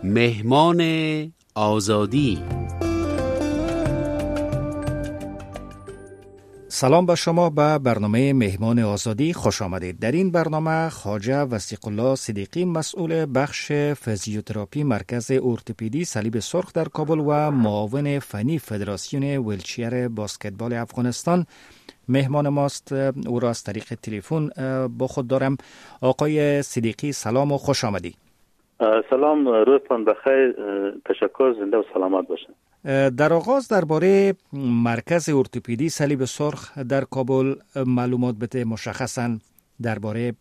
مهمان آزادی. سلام به شما به برنامه مهمان آزادی خوش آمدید. در این برنامه خواجه وثیق الله صدیقی مسئول بخش فیزیوتراپی مرکز ارتوپدی صلیب سرخ در کابل و معاون فنی فدراسیون ویلچیر بسکتبال افغانستان مهمان ماست. او را از طریق تلفن با خود دارم. آقای صدیقی سلام و خوش آمدید. سلام، روزتان بخیر. تشکر، زنده و سلامت باشید. در آغاز درباره مرکز ارتوپدی صلیب سرخ در کابل معلومات بده، مشخصاً درباره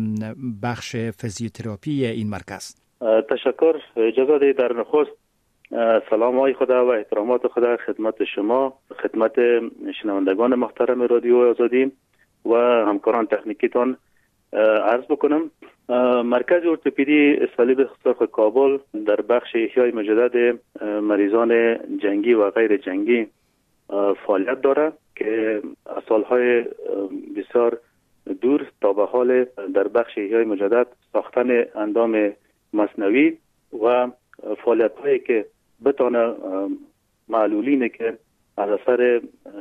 بخش فیزیوتراپی این مرکز. تشکر. اجازه دهید در نخست سلام های خدا و احترامات خدا خدمت شما، خدمت شنوندگان محترم رادیو آزادی و همکاران تکنیکیتان عرض بکنم. مرکز ارتوپدی صلیب سرخ کابل در بخش احیای مجدد مریضان جنگی و غیر جنگی فعالیت دارد که از سالهای بسیار دور تا به حال در بخش احیای مجدد ساختن اندام مصنوعی و فعالیت هایی که بتانه معلولینه که از اثر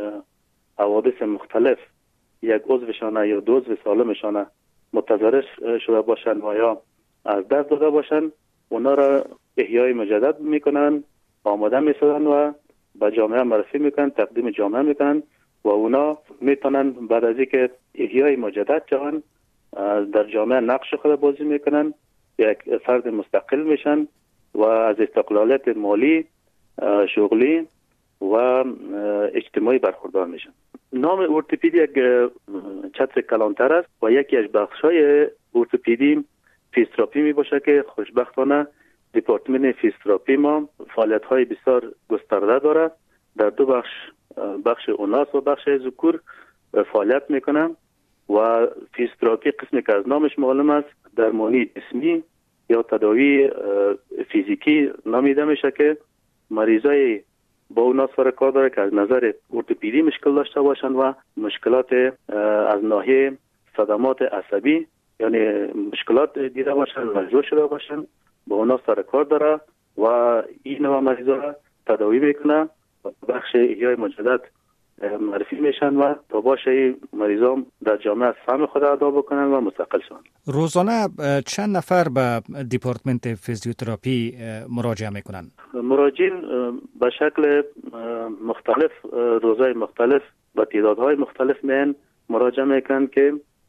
حوادث مختلف یک عضوشان یا دو عضو سالمشان متضرر شده باشند و یا از دست داده باشند، اونا را احیای مجدد میکنن، آماده میسازن و به جامعه معرفی میکنن، تقدیم جامعه میکنن و اونا میتونن بعد از اینکه احیای مجدد شوند در جامعه نقش خود بازی میکنن، یک فرد مستقل میشن و از استقلالیت مالی، شغلی و اجتماعی برخوردار میشن. نام ارتوپدی یک چتر کلانتر است و یکی از بخش‌های ارتوپدی فیزیوتراپی می باشه که خوشبختانه دپارتمان فیزیوتراپی ما فعالیت‌های بسیار گسترده داره. در دو بخش اوناس و بخش ذکور فعالیت میکنه و فیزیوتراپی قسمی که از نامش معلوم است درمانی جسمی یا تداوی فیزیکی نامیده میشه که مریضای با اوناس سر کار داره که از نظر ارتوپدی مشکل داشته باشن و مشکلات از ناحیه صدمات عصبی یعنی مشکلات دیده باشن، مجروح شده باشن، با اوناس سر کار داره و این نوع مریضا را تداوی میکنه و بخش احیای مجدد معرفی میشن و تا باشه مریضان در جامعه سهم خود ادا بکنن و مستقل شون. روزانه چند نفر به دپارتمنت فیزیوتراپی مراجعه میکنن؟ مراجعین به شکل مختلف، روزهای مختلف و تعدادهای مختلف میان مراجعه میکنن که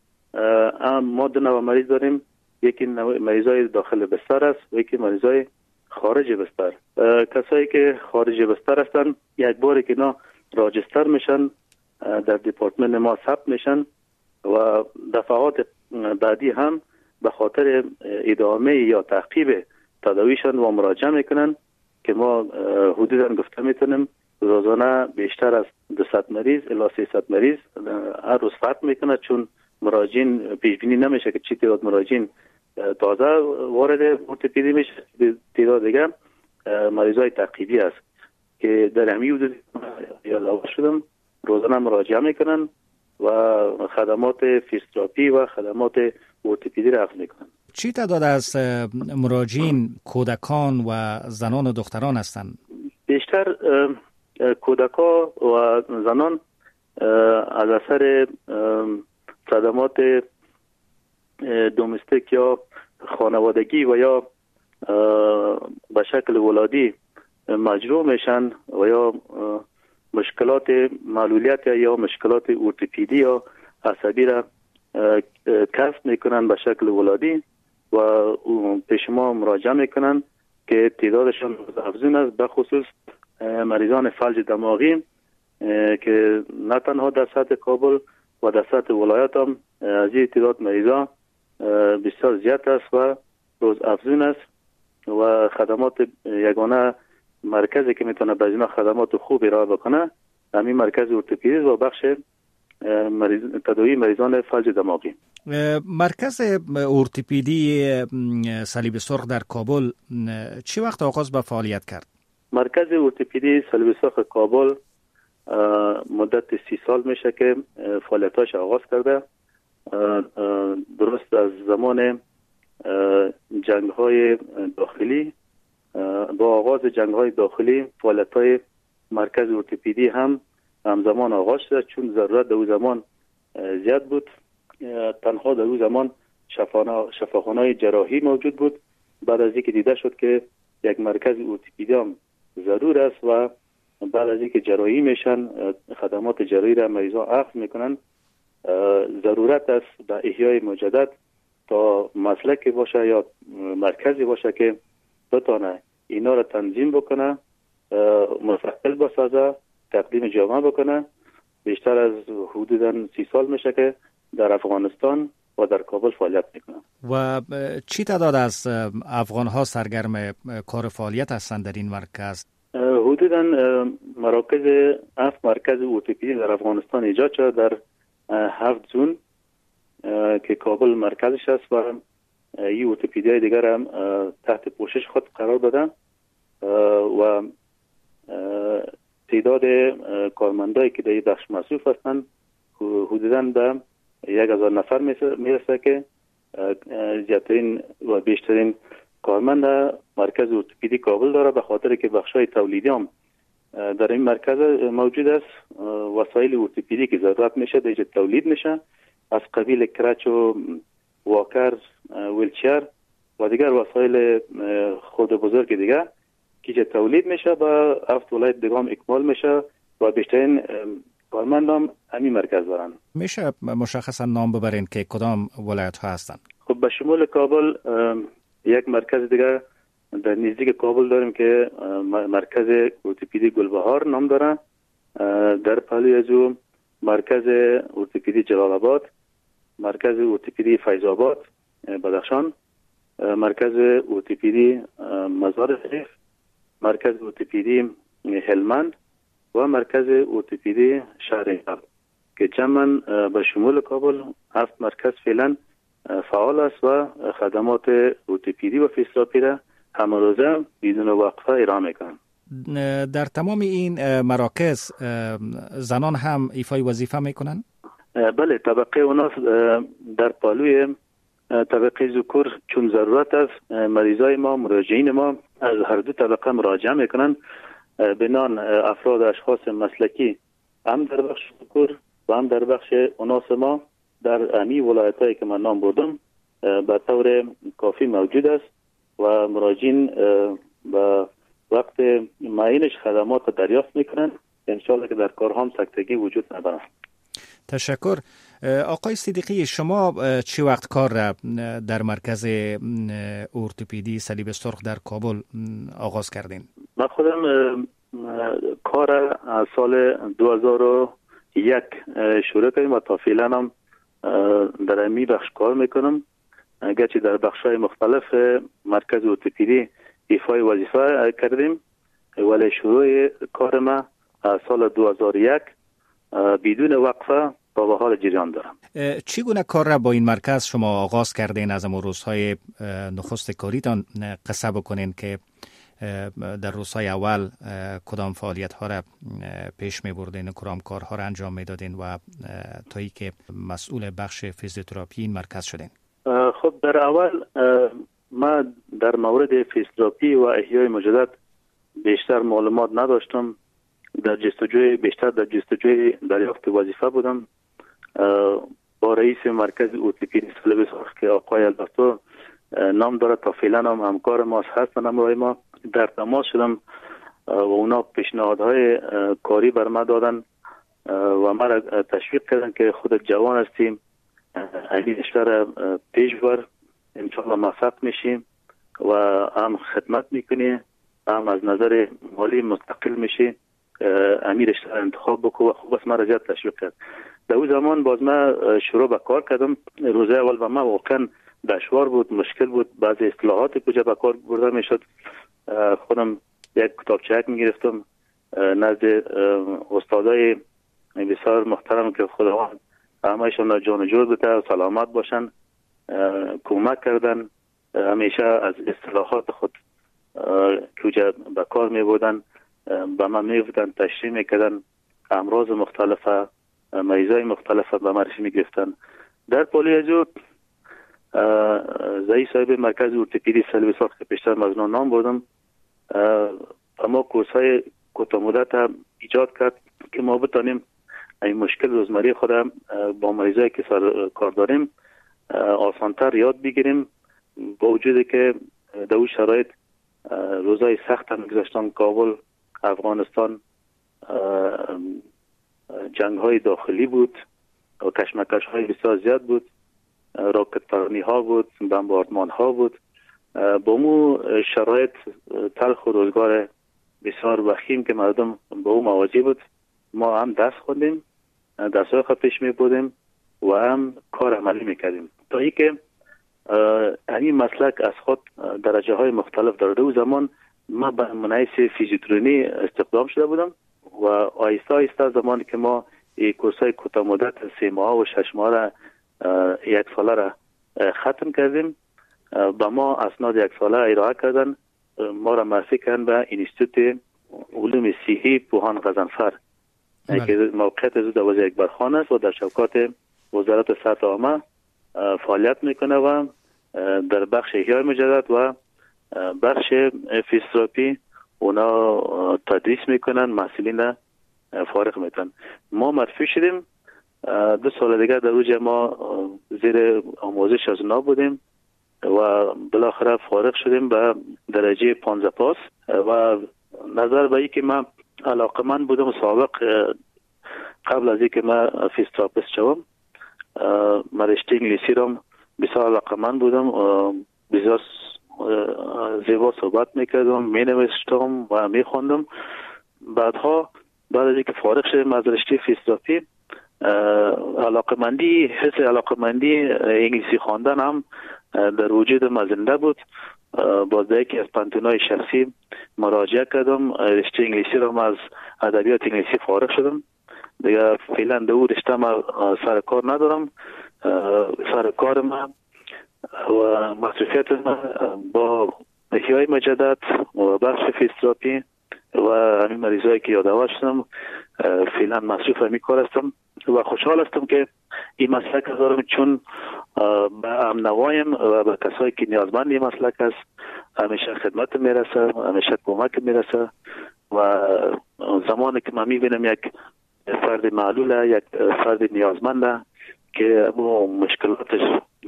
ما دو نوع مریض داریم. یکی مریضای داخل بستر است و یکی مریضای خارج بستر. کسایی که خارج بستر هستن یک باری که اینا راجستر میشن در دپارتمان ما ثبت میشن و دفعات بعدی هم به خاطر ادامه یا تعقیب تداویشان و مراجعه میکنن که ما حدودا گفته میتونیم روزانه بیشتر از 200 مریض الی 300 مریض هر روز ثبت میکنه، چون مراجعین پیش بینی نمیشه که چی تعداد مراجعین تازه وارد ارتوپدی میشه، تعداد دیگه مریضای تعقیبی است که در همین حدود علاوه شدم روزانه مراجعه میکنن و خدمات فیزیوتراپی و خدمات ارتوپدی را اخذ میکنن. چی تعداد از مراجعین کودکان و زنان و دختران هستند؟ بیشتر کودکان و زنان از اثر صدمات دومستیک یا خانوادگی و یا به شکل ولادی مجروح میشن و یا مشکلات معلولیت یا مشکلات ارتوپدی یا عصبی را کسب میکنن به شکل ولادی و پیش ما مراجعه میکنن که تعدادشان افزون است، به خصوص مریضان فلج دماغی که نه تنها در سطح کابل و در سطح ولایت هم از این تعداد مریضا بسیار زیاد است و روز افزون است و خدمات یگانه مرکزی که میتونه به اینا خدمات خوب ارائه بکنه همین مرکز ارتوپدی و بخش تداوی مریضان فلج دماغی. مرکز ارتوپدی صلیب سرخ در کابل چه وقت آغاز به فعالیت کرد؟ مرکز ارتوپدی صلیب سرخ کابل مدت 30 سال میشه که فعالیتاش آغاز کرده. درست از زمان جنگ‌های داخلی با آغاز جنگ‌های داخلی فعالیت‌های مرکز ارتوپدی هم همزمان آغاز شد، چون ضرورت در اون زمان زیاد بود. تنها در اون زمان شفاخانه‌های جراحی موجود بود. بعد از اینکه دیده شد که یک مرکز ارتوپدی هم ضرور است و بعد از اینکه جراحی میشن خدمات جراحی را مریضا اخذ میکنن، ضرورت است به احیای مجدد تا مسلکی باشه یا مرکزی باشه که بتانه اینا را تنظیم بکنه، مستقل بسازه، تقدیم جامعه بکنه. بیشتر از حدوداً 30 سال میشه که در افغانستان و در کابل فعالیت میکنه. و چی تعداد از افغان ها سرگرم کار فعالیت هستند در این مرکز؟ حدوداً مراکز 7 مرکز ارتوپدی در افغانستان ایجاد شده در 7 زون که کابل مرکزش است و این ارتوپدی های دیگر هم تحت پوشش خود قرار دادن و تعداد کارمندایی که در این بخش مصروف هستند حدوداً به 1000 نفر میرسه که زیادترین و بیشترین کارمند مرکز ارتوپدی کابل داره، به خاطر که بخشای تولیدی هم در این مرکز موجود است. وسایل ارتوپدی که ضرورت میشه در تولید میشه، از قبیل کرچ و واکر، ویلچر و دیگر وسایل خود بزرگ دیگه که تولید میشه با 7 ولایت دیگه هم اکمال میشه و بیشترین کارمند هم همین مرکز دارن. میشه مشخصا نام ببرین که کدام ولایت ها هستن؟ خب به شمول کابل یک مرکز دیگه در نزدیک کابل داریم که مرکز ارتوپدی گلبهار نام داره. در پهلوی از او مرکز ارتوپدی جلال آباد، مرکز ارتوپدی فیض آباد بدخشان، مرکز ارتوپدی مزار شریف، مرکز ارتوپدی هلمند و مرکز ارتوپدی شهرستان که جمعاً به شمول کابل 7 مرکز فعلا فعال است و خدمات ارتوپدی و فیزیوتراپی را همه روزه بدون وقفه ارائه میکنند. در تمام این مراکز زنان هم ایفای وظیفه میکنن؟ بله، طبقه اوناس در پالوی طبقه ذکور چون ضرورت است، مریضای ما، مراجعین ما از هر دو طبقه مراجعه میکنن. بنان افراد اشخاص مسلکی هم در بخش ذکور و هم در بخش اوناس ما در امی ولایتایی که من نام بردم به طور کافی موجود است و مراجعین به وقت معینش خدمات دریافت میکنن. انشاءالله که در کارها هم سکتگی وجود ندارد. تشکر. آقای صدیقی، شما چی وقت کار را در مرکز ارتوپدی صلیب سرخ در کابل آغاز کردین؟ من خودم کار از سال 2001 شروع کردیم و تا فعلا هم در امی بخش کار میکنم. گرچه در بخش‌های مختلف مرکز ارتوپدی ایفای وظیفه کردیم، ولی شروع کار ما از سال 2001 بدون وقفه تا به حال جریان دارم. چگونه کار را با این مرکز شما آغاز کردین؟ از امروز روزهای نخست کاریتان قصه بکنین که در روزهای اول کدام فعالیت ها را پیش می بردین، کدام کارها را انجام می دادین و تایی که مسئول بخش فیزیوتراپی این مرکز شدین؟ خب در اول ما در مورد فیزیوتراپی و احیای مجدد بیشتر معلومات نداشتم. در جستجوی دریافت وظیفه بودم. با رئیس مرکز ارتوپدی صلیب سرخ که آقای البرتو نام داره، تا فعلا هم همکار ما هستن، همراه ما در تماس شدم و اونا پیشنهادهای کاری بر ما دادن و ما را تشویق کردن که خودت جوان هستیم، این اشتر پیش بر، انشاءالله موفق میشیم و هم خدمت میکنی، هم از نظر مالی مستقل میشی، امیر اشتر انتخاب بکو و خوب است. ما را زیاد تشویق کرد. در اون زمان باز ما شروع به کار کردم. روزه اول و ما واقعا دشوار بود، مشکل بود. بعضی اصطلاحات کجا به کار برده میشد. خودم یک کتابچه میگرفتم نزد استادای بسیار محترم که خداوند همهشون جان جور بده و سلامت باشن، کمک کردن. همیشه از اصطلاحات خود کجا به کار می بودن به من می بودن، تشریح میکردن، امراض مختلفه، مریضای مختلفه به معرفی میگرفتن. در پالی ازو زایی صاحب مرکز ارتوپدی صلیب سرخ که پیشتر مزنون نام بردم، اما کورس‌های کوتاه مدت ایجاد کرد که ما بتانیم این مشکل روزمره خود با مریضایی که کار داریم آسانتر یاد بگیریم، با وجودی که در اون شرایط روزای سخت هم گذشتن. کابل، افغانستان، جنگ های داخلی بود و کشمکش های بسیار زیاد بود، راکت پرانی ها بود، بمباردمان ها بود. با مو شرایط تلخ و روزگار بسیار وخیم که مردم با او مواجه بود، ما هم درس خوندیم، درس‌های خود پیش می بودیم و هم کار عملی میکردیم تا ای که همین مسلک از خود درجه های مختلف دارده. و زمان ما به منحیث فیزیوترونی استخدام شده بودم و آیسته آیسته زمانی که ما کورسای کوتاه مدت 3 ماه و 6 ماه را 1 ساله را ختم کردیم. با ما اسناد 1 ساله ارائه کردن، ما را معرفی کردن به انستیتوت علوم صحی پوهان غضنفر که موقعیت از در یک برخان است و در شوکات وزارت صحت عامه فعالیت میکنه و در بخش احیای مجدد و بخش فیزیوتراپی اونا تدریس میکنن، محصلین فارغ میکنن. ما معرفی شدیم 2 سال دیگه در اوج ما زیر آموزش از اونا بودیم و بالاخره فارغ شدیم به درجه 15 پاس و نظر به ای که من علاقمند بودم سابق قبل از اینکه من فیزیوتراپیست شوم من رشته انگلیسی را بسیار علاقمند بودم، بسیار زیبا صحبت میکردم، مینوشتم و میخوندم. بعد از اینکه فارغ شدم از رشته فیزیوتراپی حس علاقمندی انگلیسی خواندن هم در وجودم زنده بود. باز یکی از پانتونای شخصی مراجعه کردم، رشته انگلیسی را از ادبیات انگلیسی فارغ شدم. دیگه فعلا در اون رشته ما سر کار ندارم. سر کار ما و مصروفیت ما با احیای مجدد و بخش فیزیوتراپی و همین مریضایی که یادآور شدم فعلا مصروف همین کار هستم و خوشحال هستم که این مسلک دارم، چون به امنوایم و به کسایی که نیازمند این مسلک است همیشه خدمت میرسه، همیشه کمک میرسه. و زمانی که من میبینم یک فرد معلوله، یک فرد نیازمنده که مشکلاتش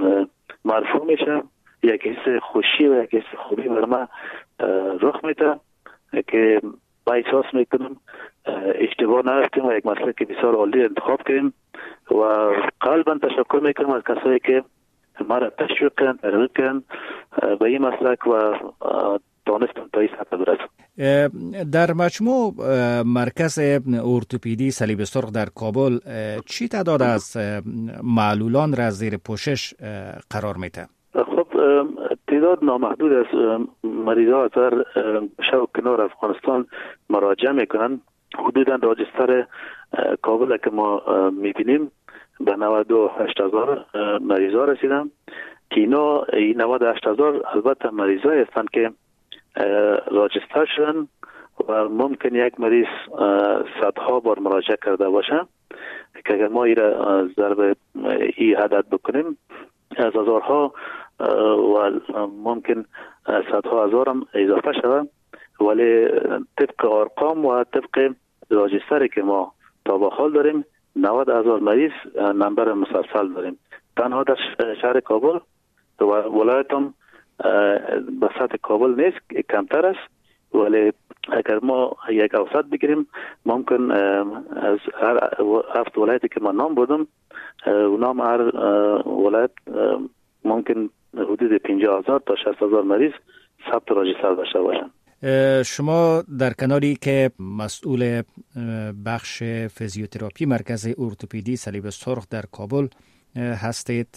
مرفوع میشه، یک حس خوشی و یک حس خوبی بر من رخ میده که با احساس میکنم اشتباه نرفتیم و یک مسلک بسیار عالی انتخاب کردیم و قلبا تشکر میکنم از کسایی که ما را تشویق کردن، ترغیب کردن به این مسلک و دانستم تا این سطح برسم. در مجموع مرکز ارتوپدی صلیب سرخ در کابل چی تعداد از معلولان را زیر پوشش قرار میده؟ خب تعداد نامحدود از مریضا از هر شو کنار افغانستان مراجعه میکنن. حدودا راجستر کابل که ما میبینیم به 98,000 مریضا رسیدن که اینا 98,000 البته مریضایی هستند که راجستر شدن و ممکن یک مریض صدها بار مراجعه کرده باشه که اگر ما ایره ضرب ای عدد بکنیم از هزارها و ممکن صدها هزار هم اضافه شود، ولی طبق ارقام و طبق راجستری که ما تا به حال داریم 90,000 مریض نمبر مسلسل داریم. تنها در شهر کابل و ولایت هم به سطح کابل نیست، کمتر است، ولی اگر ما یک اوسط بگیریم ممکن از هر 7 ولایتی که من نام بردم اونام هر ولایت ممکن حدود 50,000 تا 60,000 مریض ثبت راجستر داشته باشند. شما در کناری که مسئول بخش فیزیوتراپی مرکز ارتوپدی صلیب سرخ در کابل هستید،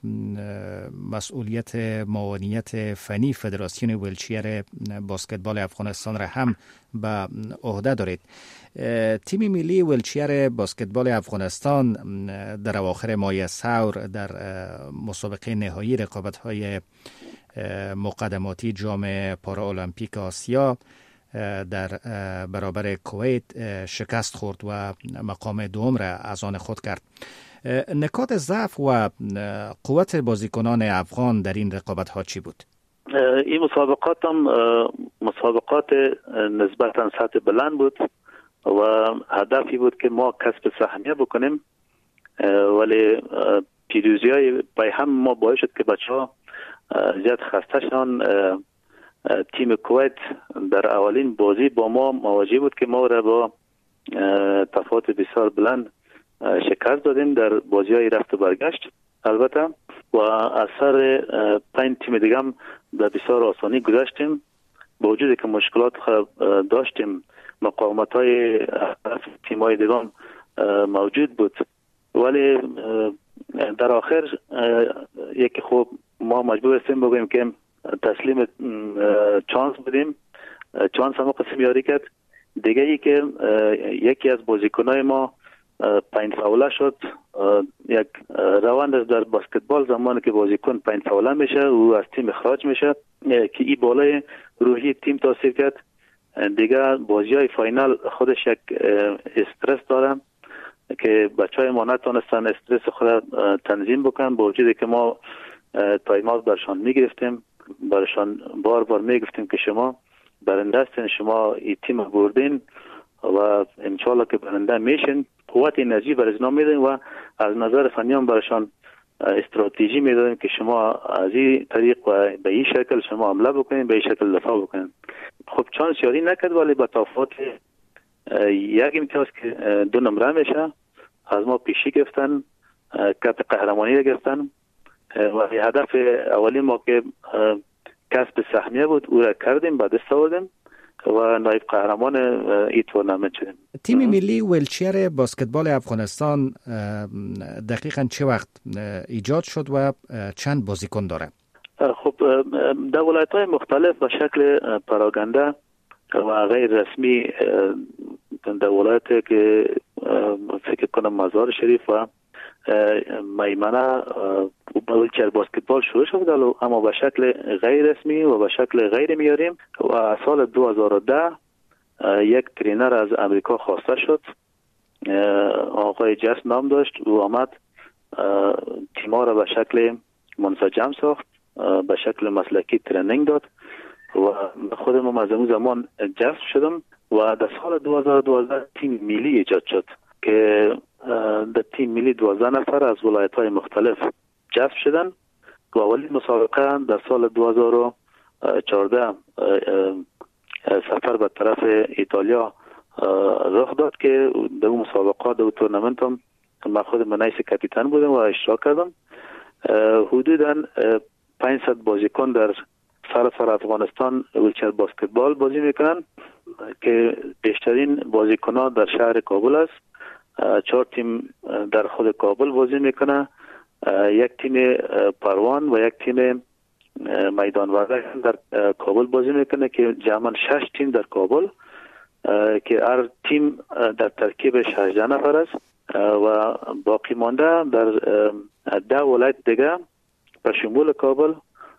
مسئولیت معاونیت فنی فدراسیون ویلچیر باسکتبال افغانستان را هم به عهده دارید. تیم ملی ویلچیر باسکتبال افغانستان در اواخر ماه ثور در مسابقه نهایی رقابت‌های مقدماتی جام پارالمپیک آسیا در برابر کویت شکست خورد و مقام دوم را از آن خود کرد. نکات ضعف و قوت بازیکنان افغان در این رقابت‌ها چی بود؟ این مسابقات هم مسابقات نسبتا سطح بلند بود و هدفی بود که ما کسب سهمیه بکنیم، ولی پیروزی های پای هم ما باعث شد که بچه ها زیاد خسته شدن. تیم کویت در اولین بازی با ما مواجه بود که ما را با تفاوت بسیار بلند شکست دادیم در بازی های رفت و برگشت البته، و از سر 5 تیم دیگه هم در بسیار آسانی گذشتیم. با وجودی که مشکلات داشتیم، مقاومت های تیم های دیگه هم موجود بود، ولی در آخر یکی خوب ما مجبور هستیم بگوییم که تسلیم چانس بودیم. چانس هم قسم یاری کرد. دیگه ای که یکی از بازیکنای ما 5 فاوله شد. یک روند در بسکتبال زمانی که بازیکن 5 فاوله میشه او از تیم اخراج میشه که این بالای روحی تیم تاثیر کرد. دیگه بازی های فاینال خودش یک استرس داره که بچه های ما نتونستن استرس خود تنظیم بکنن، با وجودی که ما تایم آوت برشان میگرفتیم، برشان بار بار میگفتیم که شما برنده هستین، شما این تیم بردین و انشالله که برنده میشین. قوت انرژی بر ازنا میدین و از نظر فنی هم برشان استراتژی میدادیم که شما از این طریق و به این شکل شما حمله بکنین، به این شکل دفاع بکنین. خب چانس یاری نکرد، ولی با تفاوت یک امتیاز که 2 نمره میشه از ما پیشی گرفتن، کپ قهرمانی را گرفتن و هدف اولی ما که کسب سهمیه بود او را کردیم، بعد دست آوردیم و نایب قهرمان این تورنمنت شدیم. تیم ملی ویلچر بسکتبال افغانستان دقیقاً چه وقت ایجاد شد و چند بازیکن داره؟ خب در ولایت‌های مختلف به شکل پراگنده و غیر رسمی در ولایت که فکر کنم مزار شریف و میمنه ویلچر بسکتبال شروع شد، اما به شکل غیر رسمی و به شکل غیر معیاری. و سال 2010 یک ترینر از امریکا خواسته شد، آقای جس نام داشت، او آمد تیما را به شکل منسجم ساخت، به شکل مسلکی ترینینگ داد و خودم از اون زمان جذب شدم و در سال 2012 تیم ملی ایجاد شد که در تیم ملی 12 نفر از ولایت‌های مختلف جذب شدن و اولین مسابقه در سال 2014 سفر به طرف ایتالیا رخ داد که در اون مسابقات در تورنمنت هم من خود منیس کاپیتان بودم و اشتراک کردم. حدوداً 500 بازیکن در سراسر افغانستان ویلچر بسکتبال بازی میکنن که بیشترین بازیکن‌ها در شهر کابل است. 4 تیم در خود کابل بازی میکنه، یک تیم پروان و یک تیم میدان وردک در کابل بازی میکنه که جمعاً 6 تیم در کابل که هر تیم در ترکیب 16 نفر است و باقی مانده در 10 ولایت دیگه به شمول کابل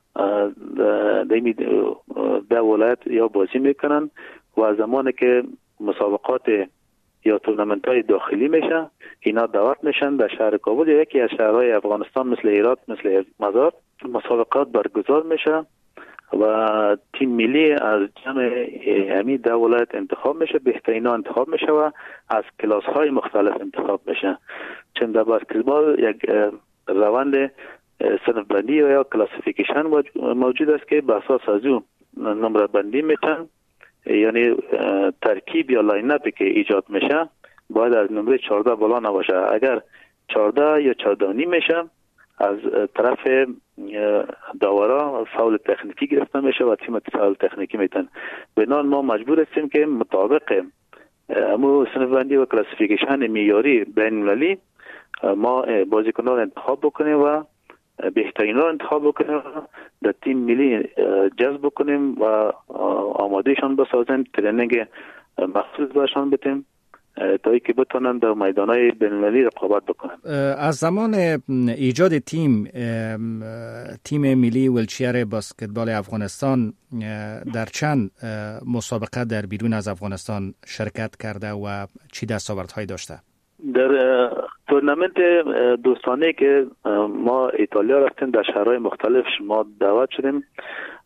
در ولایت یا بازی میکنن و زمانی که مسابقات یا تورنمنت های داخلی میشه اینا دعوت میشن در شهر کابل یا یکی از شهرهای افغانستان مثل هرات، مثل مزار، مسابقات برگزار میشه و تیم ملی از جمع همین 10 ولایت انتخاب میشه، بهترین ها انتخاب میشه و از کلاس های مختلف انتخاب میشه. چون در بسکتبال یک روند صنف بندی یا کلاسیفیکیشن موجود است که به اساس از اون نمره بندی میشن، یعنی ترکیب یا لاین اپی که ایجاد میشه باید از نمره 14 بالا نباشه. اگر 14 یا 14 نیم میشه از طرف داورا فاول تکنیکی گرفته میشه و تیم فاول تکنیکی میتن. بنابراین ما مجبور هستیم که مطابق امو صنف بندی و کلاسیفیکیشن معیاری بین المللی ما بازیکنان را انتخاب بکنیم و بهترین را انتخاب بکنیم، در تیم ملی جذب بکنیم و آمادهشان بسازیم، ترینینگ مخصوص باشان بدیم تا اینکه بتونن در میدانهای بین‌المللی رقابت بکنن. از زمان ایجاد تیم ملی ویلچر بسکتبال افغانستان در چند مسابقه در بیرون از افغانستان شرکت کرده و چی دستاوردهایی داشته؟ در تورنمنت دوستانه که ما ایتالیا رفتیم در شهرهای مختلف ما دعوت شدیم،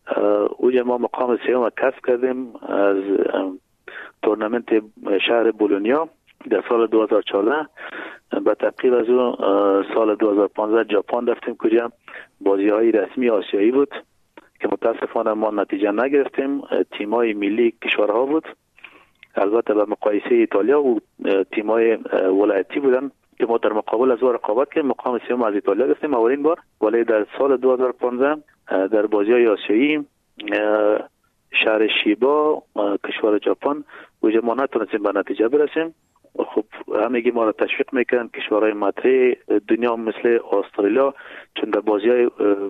اوجا ما مقام سیوم کسب کردیم از تورنمنت شهر بولونیا در سال 2014. به تبقیب از اون سال 2015 ژاپن رفتیم کجا بازی‌های رسمی آسیایی بود که متاسفانه ما نتیجه نگرفتیم. تیم‌های ملی کشورها بود، البته به مقایسه ایتالیا و تیم‌های ولایتی بودن که ما در مقابل از رقابت کردیم. مقام سوم از ایتالیا گرفتیم اولین بار، ولی در سال 2015 در بازی‌های آسیایی شهر شیبا کشور ژاپن و ما نتونستیم به نتیجه برسیم. خب همگی ما را تشویق میکنن کشورهای مطرح دنیا مثل استرالیا، چون در بازی‌های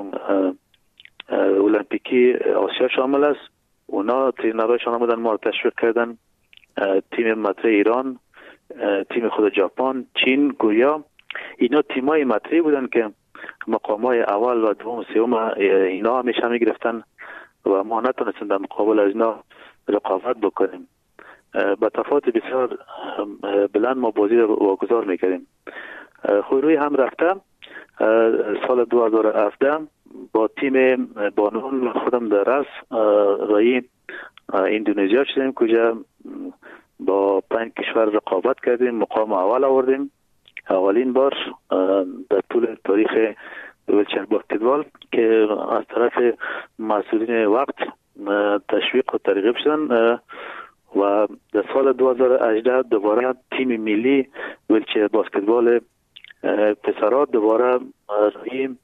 المپیکی آسیا شامل است. اونا ترینرهایشان آمدن ما را تشویق کردن. تیم مطرح ایران، تیم خود ژاپن، چین، کره، اینا تیمای مطرح بودن که مقامای اول و دوم سوم اینا همیشه میگرفتن و ما نتونستیم در مقابل از اینا رقابت بکنیم. با تفاوت بسیار بلند ما بازی رو واگذار میکردیم. خود روی هم رفته سال 2017 با تیم بانون خودم در رأس رای اندونزیا شدیم کجا با 5 کشور رقابت کردیم، مقام اول آوردیم. اولین بار در طول تاریخ ویلچر باسکتبال که از طرف مسئولین وقت تشویق و ترغیب شدن و در سال 2018 دوباره تیم ملی ویلچر باسکتبال پسرها دوباره رای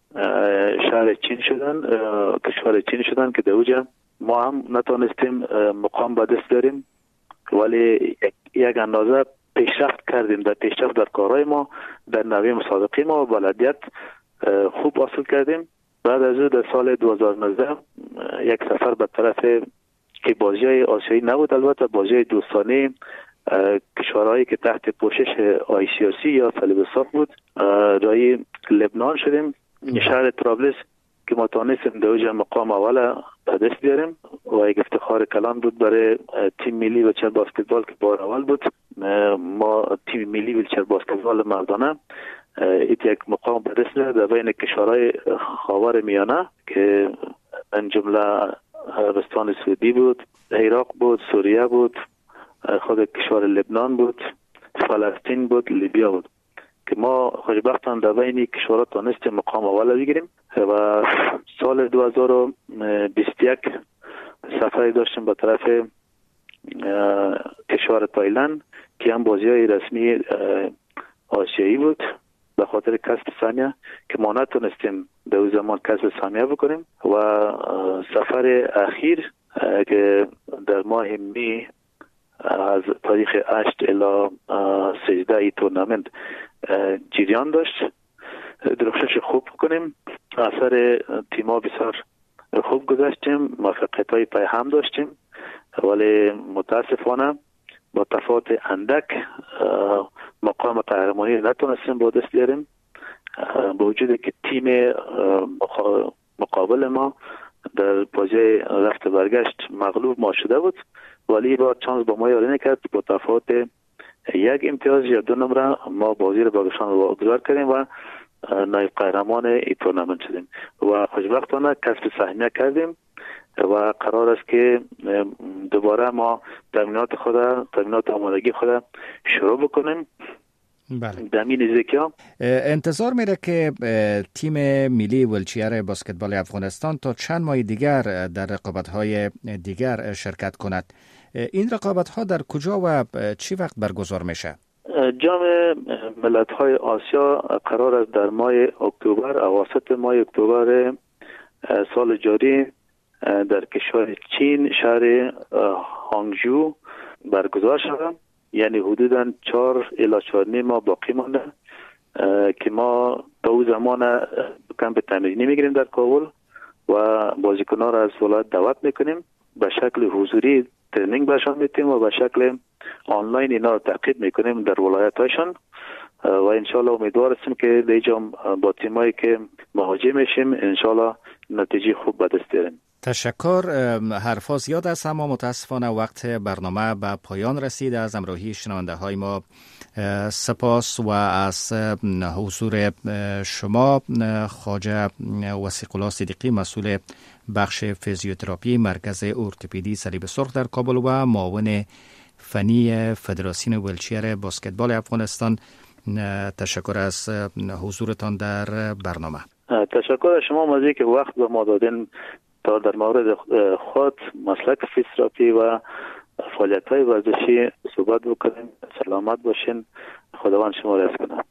شهر چین شدن، کشور چین شدن که در اوجا ما هم نتونستیم مقام به دست داریم، ولی یک اندازه پیشرفت کردیم در کارهای ما، در نوع مسابقه ما بلدیت خوب حاصل کردیم. بعد از او در سال 2019 یک سفر به طرف که بازی‌های آسیایی نبود، البته بازی‌های دوستانه کشورهایی که تحت پوشش ICRC یا صلیب سرخ بود رای لبنان شدیم. شهر طرابلس که ما توانستیم در اوج مقام اول به دست بیاریم و یک افتخار کلان بود برای تیم ملی ویلچر باسکتبال که بار اول بود. ما تیم ملی ویلچر باسکتبال مردانه یک مقام به دست در بین کشورهای خاور میانه که من جمله عربستان سعودی بود، عراق بود، سوریه بود، خود کشور لبنان بود، فلسطین بود، لیبیا بود که ما خوشبختانه در بین کشورها تونستیم مقام اول بگیریم. و سال 2021 سفری داشتیم به طرف کشور تایلند که هم بازی‌های رسمی آسیایی بود به خاطر کسب سهمیه که ما نتونستیم در اون زمان کسب سهمیه بکنیم. و سفر اخیر که در ماه می از تاریخ 8 الی 13 ای تورنمنت جریان داشت، درخشش خوب کنیم. اثر تیما بسیار خوب گذاشتیم، موفقیت‌های پای هم داشتیم، ولی متاسفانه با تفاوت اندک مقام قهرمانی نتونستیم با دست بیاریم، با وجودی که تیم مقابل ما در بازی رفت برگشت مغلوب ما شده بود، ولی با چانس با ما یاری نکرد. با تفاوت یک امتیاز یا 2 نمره ما بازی رو با گشان واگذار کردیم و نایب قهرمان این تورنمنت شدیم و خوشبختانه کسب سهمیه کردیم و قرار است که دوباره ما تمرینات آمادگی خود شروع بکنیم. بله. دمین زکیا انتظار میره که تیم ملی ویلچر باسکتبال افغانستان تا چند ماه دیگر در رقابت‌های دیگر شرکت کند. این رقابت‌ها در کجا و چی وقت برگزار میشه؟ جام ملت‌های آسیا قرار است در ماه اکتبر، اواسط ماه اکتبر سال جاری در کشور چین شهر هانگجو برگزار شود. یعنی حدوداً 4 الی 4.5 ماه باقی مانده که ما تا اون زمان کمپ تمرینی میگیریم در کابل و بازیکنان را از ولایت دعوت میکنیم، به شکل حضوری ترنینگ برشان میتیم و به شکل آنلاین اینا رو تعقیب میکنیم در ولایت هایشان و انشالله امیدوار هستیم که در جام با تیمایی که مواجه میشیم انشالله نتیجه خوب به دست بیاریم. تشکر. حرفا زیاد است اما متاسفانه وقت برنامه به پایان رسید. از همراهی شنونده های ما سپاس و از حضور شما خواجه وثیق الله صدیقی، مسئول بخش فیزیوتراپی مرکز ارتوپدی صلیب سرخ در کابل و معاون فنی فدراسیون ویلچر بسکتبال افغانستان. تشکر از حضورتان در برنامه. تشکر از شما مزید که وقت به ما دادین تا در مورد خود مسلک فیزیوتراپی و فعالیت‌های ورزشی صحبت بکنیم. سلامت باشین. خداوند شما را حفظ کنه.